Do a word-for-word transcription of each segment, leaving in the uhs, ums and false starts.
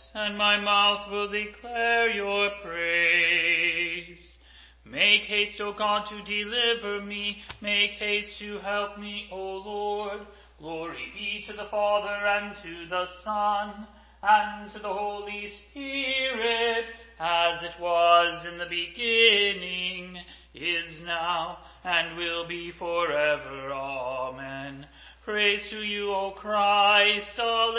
and my mouth will declare your praise. Make haste, O God, to deliver me. Make haste to help me, O Lord. Glory be to the Father, and to the Son, and to the Holy Spirit, as it was in the beginning, is now, and will be forever. Amen. Praise to you, O Christ.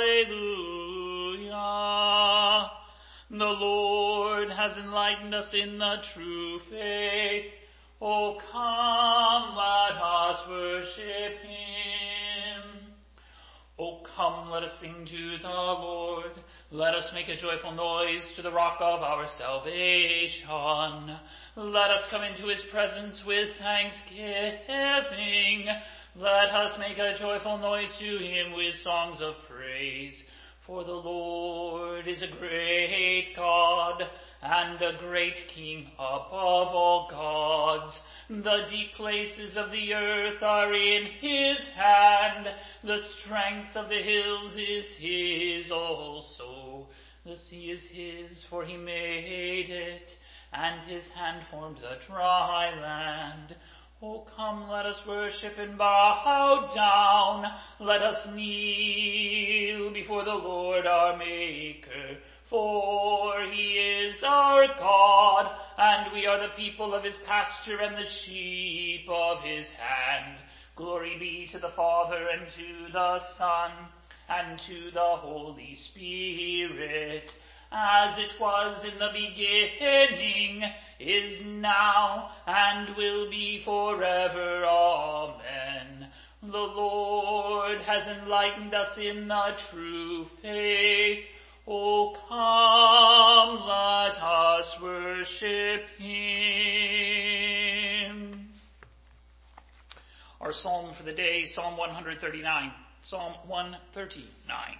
Alleluia. The Lord has enlightened us in the true faith. O come, let us worship him. O come, let us sing to the Lord. Let us make a joyful noise to the rock of our salvation. Let us come into his presence with thanksgiving. Let us make a joyful noise to him with songs of praise. For the Lord is a great God and a great King above all gods. The deep places of the earth are in his hand. The strength of the hills is his also. The sea is his, for he made it, and his hand formed the dry land. O come, let us worship and bow down. Let us kneel before the Lord our Maker. For he is our God, and we are the people of his pasture and the sheep of his hand. Glory be to the Father, and to the Son, and to the Holy Spirit, as it was in the beginning, is now, and will be forever. Amen. The Lord has enlightened us in the true faith. O come, let us worship him. Our psalm for the day, Psalm one thirty-nine. Psalm one thirty-nine.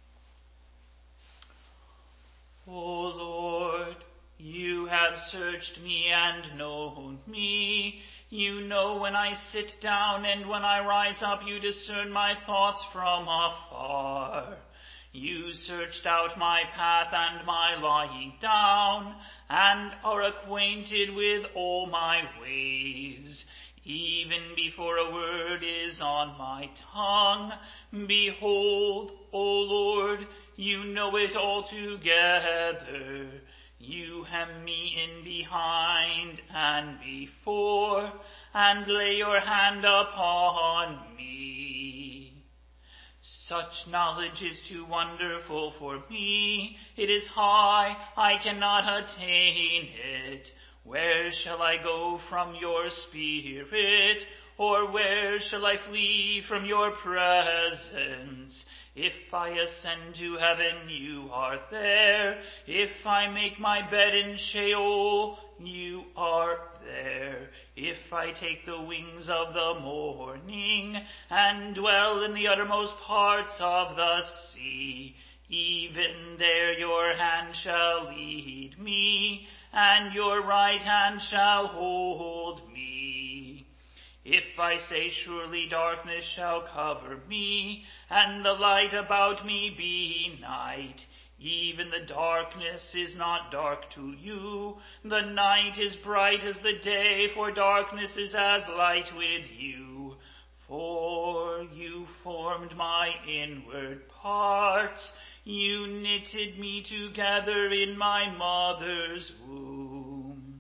O Lord, you have searched me and known me. You know when I sit down and when I rise up. You discern my thoughts from afar. You searched out my path and my lying down, and are acquainted with all my ways. Even before a word is on my tongue, behold, O Lord, you know it altogether. You hem me in behind and before, and lay your hand upon me. Such knowledge is too wonderful for me. It is high, I cannot attain it. Where shall I go from your spirit? Or where shall I flee from your presence? If I ascend to heaven, you are there. If I make my bed in Sheol, you are there. If I take the wings of the morning and dwell in the uttermost parts of the sea, even there your hand shall lead me, and your right hand shall hold me. If I say, surely darkness shall cover me, and the light about me be night, even the darkness is not dark to you. The night is bright as the day, for darkness is as light with you. For you formed my inward parts. You knitted me together in my mother's womb.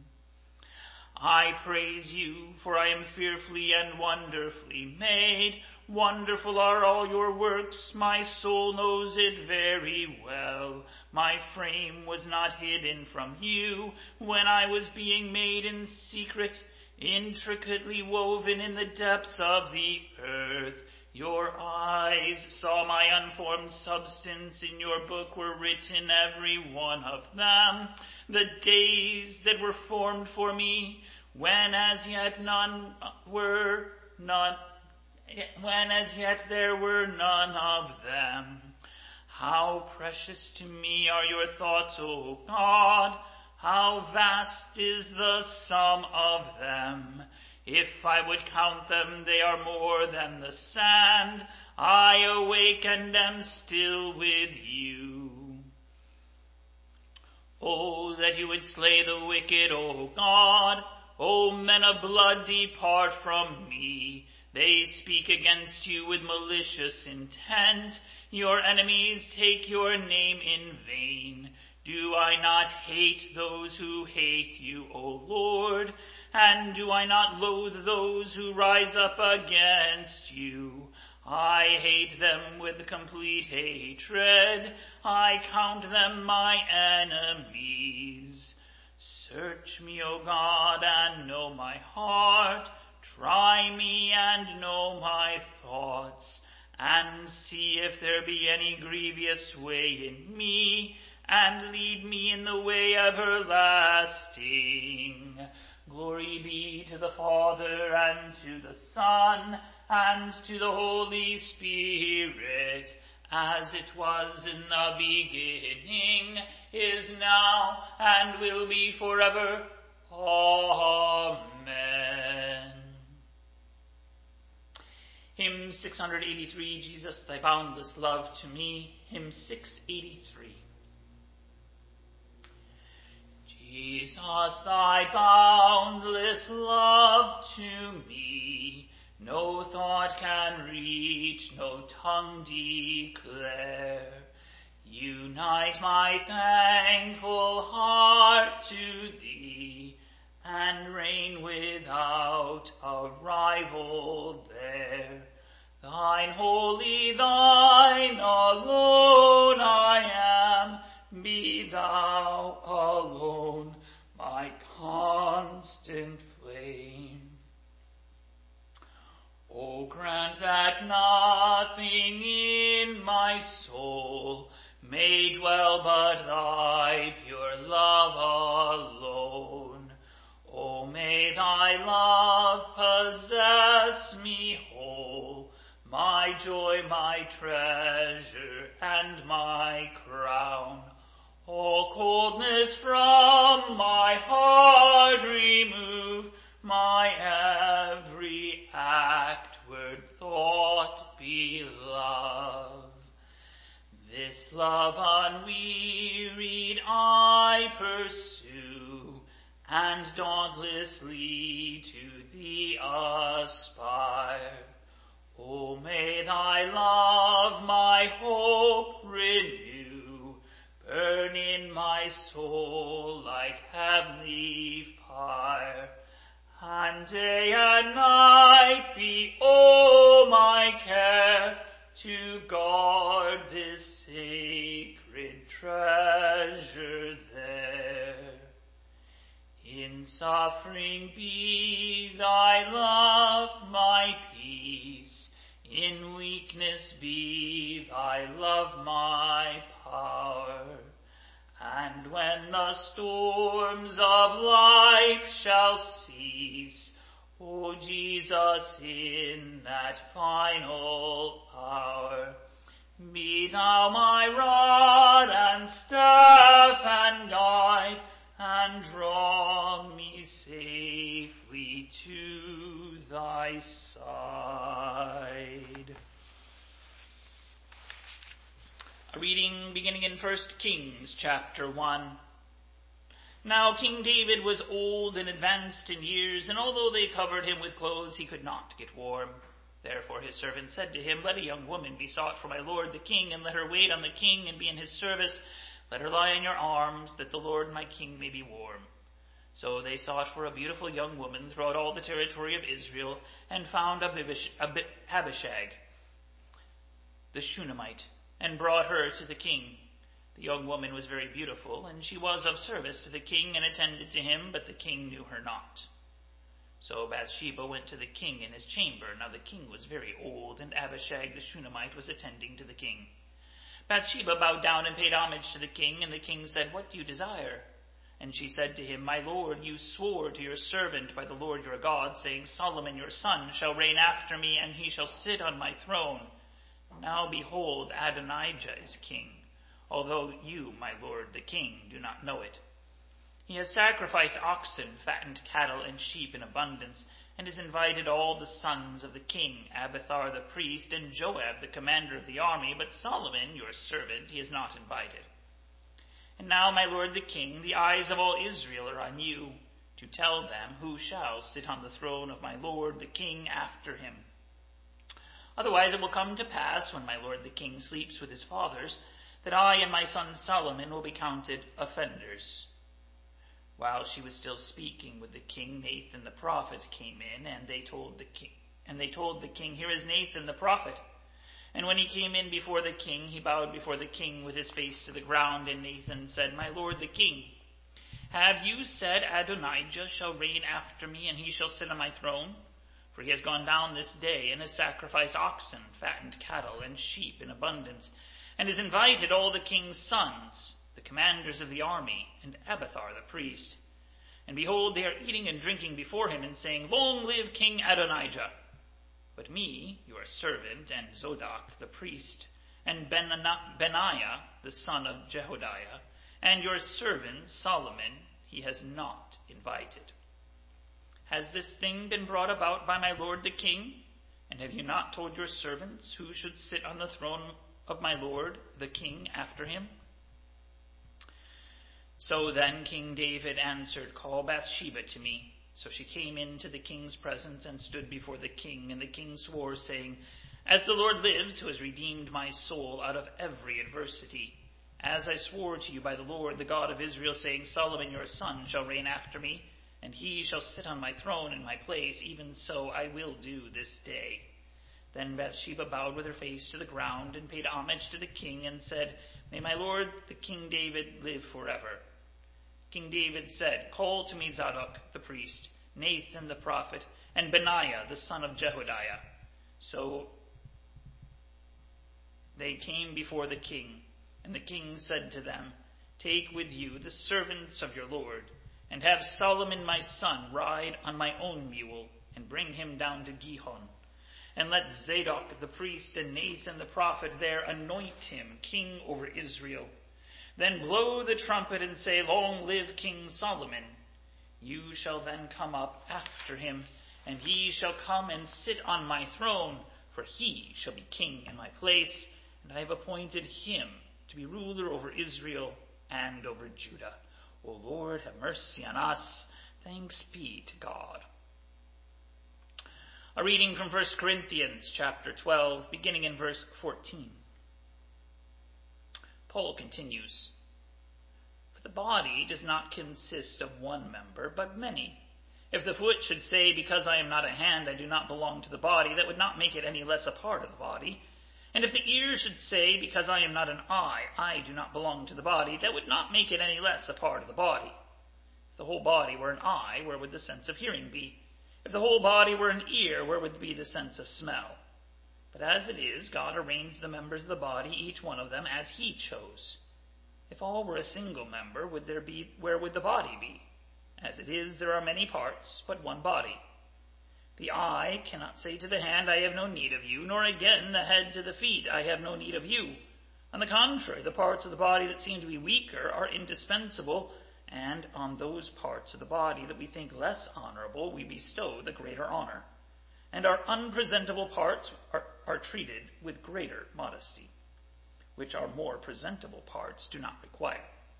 I praise you, for I am fearfully and wonderfully made. Wonderful are all your works. My soul knows it very well. My frame was not hidden from you when I was being made in secret, intricately woven in the depths of the earth. Your eyes saw my unformed substance. In your book were written, every one of them, the days that were formed for me, when as yet none were, none, when as yet there were none of them. How precious to me are your thoughts, O God! How vast is the sum of them! If I would count them, they are more than the sand. I awake and am still with you. Oh, that you would slay the wicked, O God. O men of blood, depart from me. They speak against you with malicious intent. Your enemies take your name in vain. Do I not hate those who hate you, O Lord? And do I not loathe those who rise up against you? I hate them with complete hatred. I count them my enemies. Search me, O God, and know my heart. Try me and know my thoughts, and see if there be any grievous way in me, and lead me in the way everlasting. Glory be to the Father, and to the Son, and to the Holy Spirit, as it was in the beginning, is now, and will be forever. Amen. Hymn six eighty-three, Jesus, thy boundless love to me. Hymn six eighty-three. Jesus, thy boundless love to me, no thought can reach, no tongue declare. Unite my thankful heart to thee, and reign without a rival there. Thine holy, thine alone I am, be thou alone my constant flame. O grant that nothing in my soul may dwell but thy pure love alone. O may thy love possess me whole, my joy, my treasure, and my crown. All coldness from my heart remove, my every act, word, thought be love. This love unwearied I pursue, and dauntlessly to thee aspire. O may thy love my hope renew, burn in my soul like heavenly fire, and day and night be, O my care, to guard this sacred treasure there. In suffering be thy love my peace, in weakness be thy love my power. And when the storms of life shall cease, O Jesus, in that final hour, be thou my rod and staff and guide, and draw me safely to thy side. A reading beginning in First Kings chapter one. Now King David was old and advanced in years, and although they covered him with clothes, he could not get warm. Therefore his servant said to him, Let a young woman be sought for my lord the king, and let her wait on the king and be in his service. Let her lie in your arms, that the Lord my king may be warm. So they sought for a beautiful young woman throughout all the territory of Israel, and found Abishag, the Shunammite, and brought her to the king. The young woman was very beautiful, and she was of service to the king and attended to him, but the king knew her not. So Bathsheba went to the king in his chamber. Now the king was very old, and Abishag the Shunammite was attending to the king. Bathsheba bowed down and paid homage to the king, and the king said, What do you desire? And she said to him, My lord, you swore to your servant by the Lord your God, saying, Solomon your son shall reign after me, and he shall sit on my throne. Now behold, Adonijah is king, although you, my lord the king, do not know it. He has sacrificed oxen, fattened cattle, and sheep in abundance, and has invited all the sons of the king, Abiathar the priest, and Joab the commander of the army, but Solomon, your servant, he has not invited. And And now, my lord the king, the eyes of all Israel are on you, to tell them who shall sit on the throne of my lord the king after him. Otherwise it will come to pass, when my lord the king sleeps with his fathers, that I and my son Solomon will be counted offenders. While she was still speaking with the king, Nathan the prophet came in, and they told the king, and they told the king, Here is Nathan the prophet. And when he came in before the king, he bowed before the king with his face to the ground, and Nathan said, My lord the king, have you said Adonijah shall reign after me, and he shall sit on my throne? For he has gone down this day, and has sacrificed oxen, fattened cattle, and sheep in abundance, and has invited all the king's sons, the commanders of the army, and Abiathar the priest. And behold, they are eating and drinking before him, and saying, Long live King Adonijah! But me, your servant, and Zodok the priest, and Benaiah the son of Jehoiada, and your servant Solomon, he has not invited. Has this thing been brought about by my lord the king? And have you not told your servants who should sit on the throne of my lord the king after him? So then King David answered, Call Bathsheba to me. So she came into the king's presence and stood before the king. And the king swore, saying, As the Lord lives, who has redeemed my soul out of every adversity, as I swore to you by the Lord, the God of Israel, saying, Solomon your son shall reign after me, and he shall sit on my throne in my place, even so I will do this day. Then Bathsheba bowed with her face to the ground, and paid homage to the king, and said, May my lord the king David live forever. King David said, Call to me Zadok the priest, Nathan the prophet, and Benaiah the son of Jehoiada. So they came before the king, and the king said to them, Take with you the servants of your lord, and have Solomon my son ride on my own mule, and bring him down to Gihon. And let Zadok the priest and Nathan the prophet there anoint him king over Israel. Then blow the trumpet and say, Long live King Solomon. You shall then come up after him, and he shall come and sit on my throne, for he shall be king in my place, and I have appointed him to be ruler over Israel and over Judah. O Lord, have mercy on us. Thanks be to God. A reading from First Corinthians chapter twelve, beginning in verse fourteen. Paul continues, For the body does not consist of one member, but many. If the foot should say, Because I am not a hand, I do not belong to the body, that would not make it any less a part of the body. And if the ear should say, Because I am not an eye, I do not belong to the body, that would not make it any less a part of the body. If the whole body were an eye, where would the sense of hearing be? If the whole body were an ear, where would be the sense of smell? But as it is, God arranged the members of the body, each one of them, as he chose. If all were a single member, would there be, where would the body be? As it is, there are many parts, but one body. The eye cannot say to the hand, I have no need of you, nor again the head to the feet, I have no need of you. On the contrary, the parts of the body that seem to be weaker are indispensable, and on those parts of the body that we think less honorable, we bestow the greater honor. And our unpresentable parts are, are treated with greater modesty, which our more presentable parts do not require.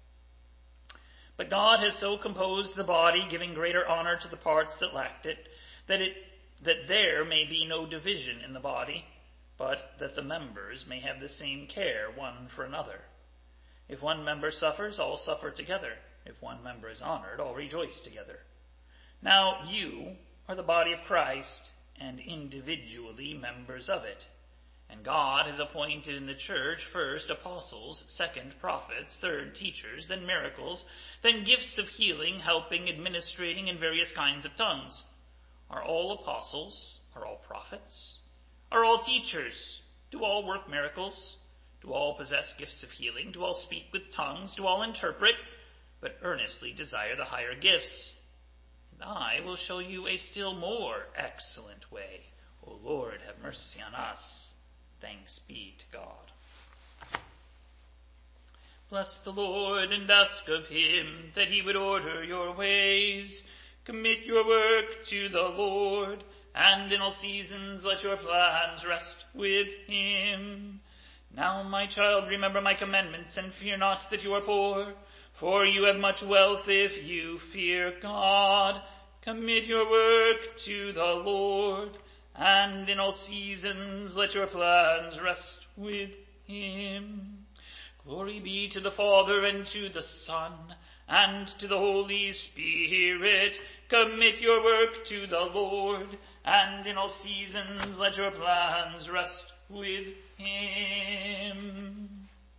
But God has so composed the body, giving greater honor to the parts that lacked it, that it that there may be no division in the body, but that the members may have the same care one for another. If one member suffers, all suffer together. If one member is honored, all rejoice together. Now you are the body of Christ, and individually members of it. And God has appointed in the church first apostles, second prophets, third teachers, then miracles, then gifts of healing, helping, administrating, and various kinds of tongues. Are all apostles? Are all prophets? Are all teachers? Do all work miracles? Do all possess gifts of healing? Do all speak with tongues? Do all interpret? But earnestly desire the higher gifts. And I will show you a still more excellent way. O Lord, have mercy on us. Thanks be to God. Bless the Lord and ask of him that he would order your ways. Commit your work to the Lord, and in all seasons let your plans rest with him. Now, my child, remember my commandments, and fear not that you are poor, for you have much wealth if you fear God. Commit your work to the Lord, and in all seasons let your plans rest with him. Glory be to the Father, and to the Son, and to the Holy Spirit. Commit your work to the Lord, and in all seasons let your plans rest with him.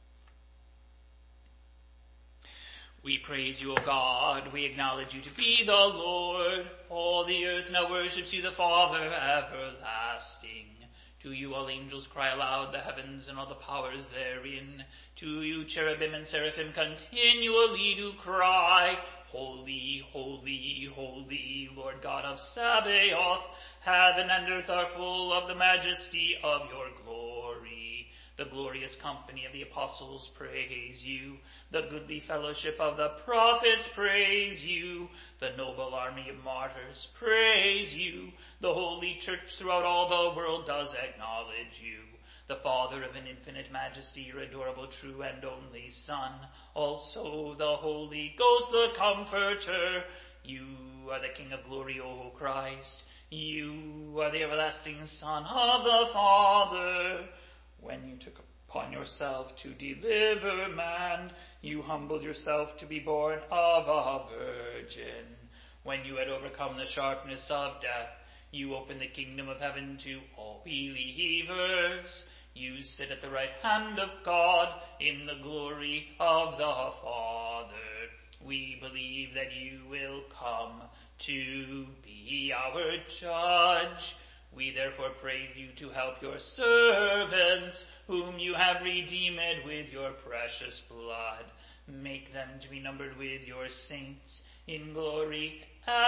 We praise you, O God. We acknowledge you to be the Lord. All the earth now worships you, the Father everlasting. To you all angels cry aloud, the heavens and all the powers therein. To you cherubim and seraphim continually do cry, Holy, holy, holy, Lord God of Sabaoth. Heaven and earth are full of the majesty of your glory. The glorious company of the apostles praise you. The goodly fellowship of the prophets praise you. The noble army of martyrs praise you. The holy church throughout all the world does acknowledge you. The Father of an infinite majesty, your adorable, true, and only Son. Also the Holy Ghost, the Comforter. You are the King of glory, O Christ. You are the everlasting Son of the Father. When you took upon yourself to deliver man, you humbled yourself to be born of a virgin. When you had overcome the sharpness of death, you opened the kingdom of heaven to all believers. You sit at the right hand of God in the glory of the Father. We believe that you will come to be our judge. We therefore pray you to help your servants, whom you have redeemed with your precious blood. Make them to be numbered with your saints in glory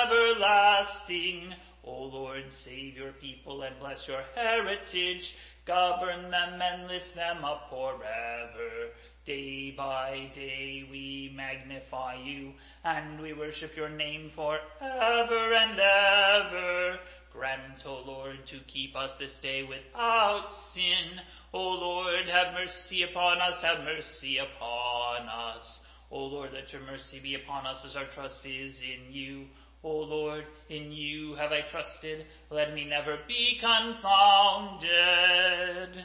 everlasting. O Lord, save your people and bless your heritage. Govern them and lift them up forever. Day by day we magnify you, and we worship your name forever and ever. Grant, O Lord, to keep us this day without sin. O Lord, have mercy upon us, have mercy upon us. O Lord, let your mercy be upon us as our trust is in you. O Lord, in you have I trusted. Let me never be confounded.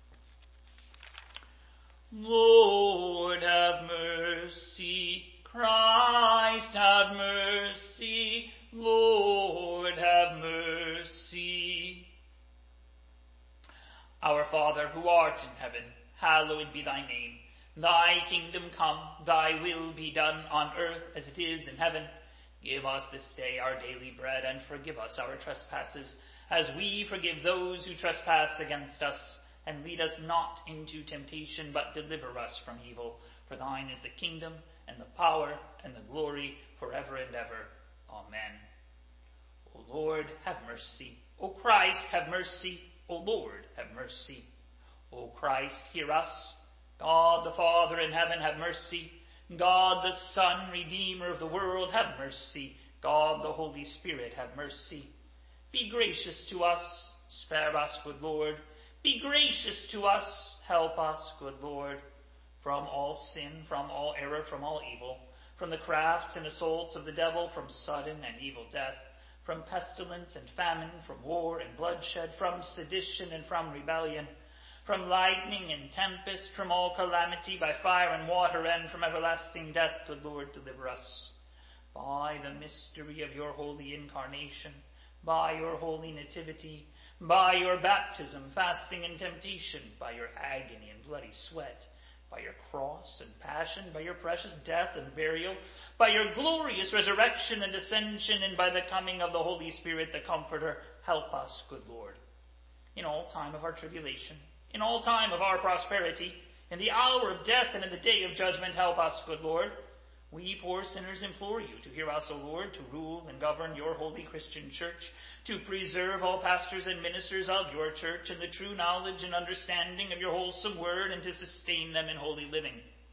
Lord, have mercy. Christ, have mercy. Lord, have mercy. Our Father, who art in heaven, hallowed be thy name. Thy kingdom come, thy will be done on earth as it is in heaven. Give us this day our daily bread, and forgive us our trespasses, as we forgive those who trespass against us. And lead us not into temptation, but deliver us from evil. For thine is the kingdom, and the power, and the glory, forever and ever. Amen. O Lord, have mercy. O Christ, have mercy. O Lord, have mercy. O Christ, hear us. God the Father in heaven, have mercy. God the Son, Redeemer of the world, have mercy. God the Holy Spirit, have mercy. Be gracious to us. Spare us, good Lord. Be gracious to us. Help us, good Lord. From all sin, from all error, from all evil, from the crafts and assaults of the devil, from sudden and evil death, from pestilence and famine, from war and bloodshed, from sedition and from rebellion, from lightning and tempest, from all calamity by fire and water, and from everlasting death, good Lord, deliver us. By the mystery of your holy incarnation, by your holy nativity, by your baptism, fasting, and temptation, by your agony and bloody sweat, by your cross and passion, by your precious death and burial, by your glorious resurrection and ascension, and by the coming of the Holy Spirit, the Comforter, help us, good Lord. In all time of our tribulation, in all time of our prosperity, in the hour of death and in the day of judgment, help us, good Lord. We poor sinners implore you to hear us, O Lord, to rule and govern your holy Christian church, to preserve all pastors and ministers of your church in the true knowledge and understanding of your wholesome word, and to sustain them in holy living,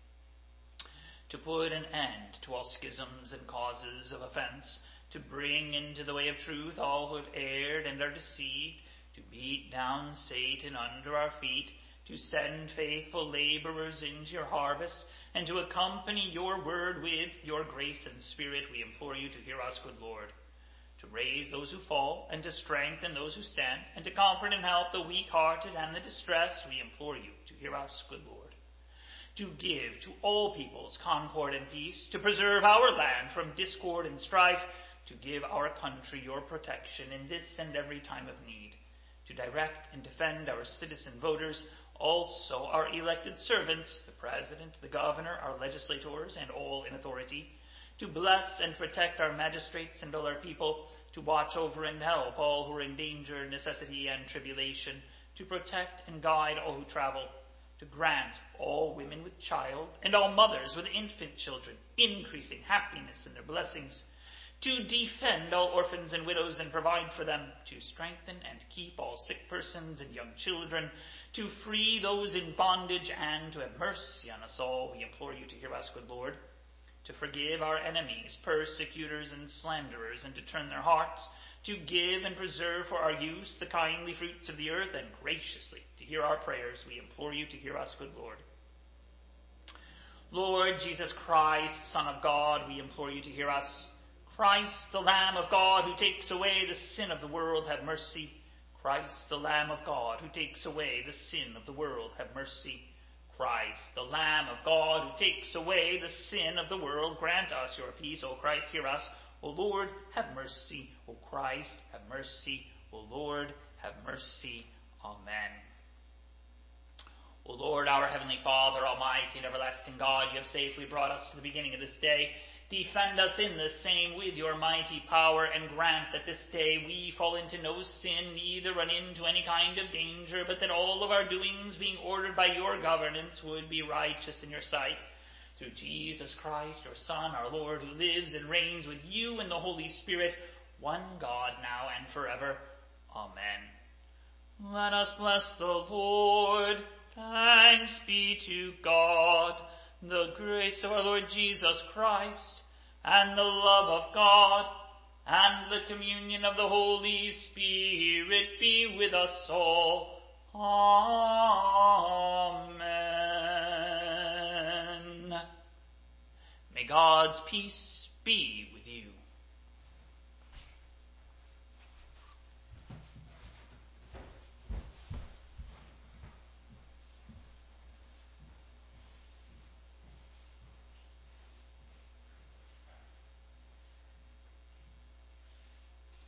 to put an end to all schisms and causes of offense, to bring into the way of truth all who have erred and are deceived, to beat down Satan under our feet, to send faithful laborers into your harvest, and to accompany your word with your grace and spirit, we implore you to hear us, good Lord. To raise those who fall, and to strengthen those who stand, and to comfort and help the weak-hearted and the distressed, we implore you to hear us, good Lord. To give to all peoples concord and peace, to preserve our land from discord and strife, to give our country your protection in this and every time of need, to direct and defend our citizen voters, also our elected servants, the President, the Governor, our legislators, and all in authority, to bless and protect our magistrates and all our people, to watch over and help all who are in danger, necessity, and tribulation, to protect and guide all who travel, to grant all women with child and all mothers with infant children increasing happiness in their blessings, to defend all orphans and widows and provide for them, to strengthen and keep all sick persons and young children, to free those in bondage, and to have mercy on us all, we implore you to hear us, good Lord. To forgive our enemies, persecutors, and slanderers, and to turn their hearts, to give and preserve for our use the kindly fruits of the earth, and graciously to hear our prayers, we implore you to hear us, good Lord. Lord Jesus Christ, Son of God, we implore you to hear us. Christ, the Lamb of God, who takes away the sin of the world, have mercy. Christ, the Lamb of God, who takes away the sin of the world, have mercy. Christ, the Lamb of God, who takes away the sin of the world, grant us your peace. O Christ, hear us. O Lord, have mercy. O Christ, have mercy. O Lord, have mercy. Amen. O Lord, our heavenly Father, almighty and everlasting God, you have safely brought us to the beginning of this day. Defend us in the same with your mighty power, and grant that this day we fall into no sin, neither run into any kind of danger, but that all of our doings, being ordered by your governance, would be righteous in your sight. Through Jesus Christ, your Son, our Lord, who lives and reigns with you in the Holy Spirit, one God, now and forever. Amen. Let us bless the Lord. Thanks be to God. The grace of our Lord Jesus Christ, and the love of God, and the communion of the Holy Spirit be with us all. Amen. May God's peace be with you.